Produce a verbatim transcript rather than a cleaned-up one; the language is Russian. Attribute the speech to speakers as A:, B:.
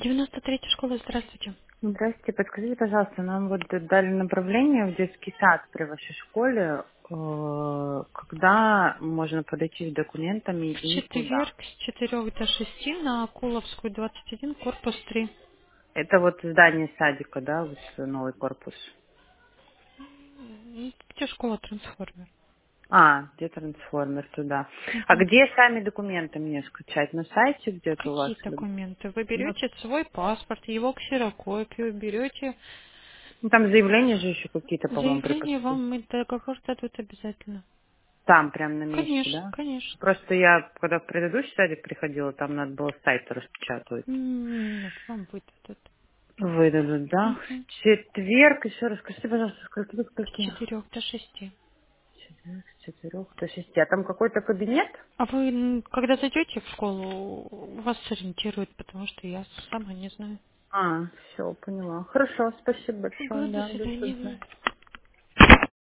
A: девяносто третья школа, здравствуйте.
B: Здравствуйте, подскажите, пожалуйста, нам вот дали направление в детский сад при вашей школе. Э, Когда можно подойти с документами
A: В
B: и куда?
A: четверг с четырёх до шести на Акуловскую, двадцать один, корпус три.
B: Это вот здание садика, да, вот новый корпус.
A: М, Где школа трансформер?
B: А, где трансформер туда. А
A: Мгм.
B: где сами документы мне скачать? На сайте где-то у вас?
A: Какие
B: Или-
A: документы? Вы
B: Ну,
A: берете свой паспорт, его ксерокопию, берете
B: ну, там заявления же еще какие-то, по-моему,
A: заявление,
B: припасти.
A: вам и договор дадут обязательно.
B: Там, прям на месте,
A: Конечно,
B: да?
A: конечно.
B: Просто я, когда в предыдущий садик приходила, там надо было с сайта распечатывать.
A: М, Нет, вам выдадут.
B: Выдадут, да?
A: Мгм.
B: В четверг, еще раз скажите, пожалуйста, сколько до
A: С
B: скольки?
A: четырех до шести.
B: Четверг, с четырех до шести. А там какой-то кабинет?
A: А вы, м, когда зайдете в школу, вас сориентируют, потому что я сама не знаю.
B: А, все, поняла. Хорошо, спасибо большое,
A: Ага, до
B: да, буду
A: свидания.
B: знать.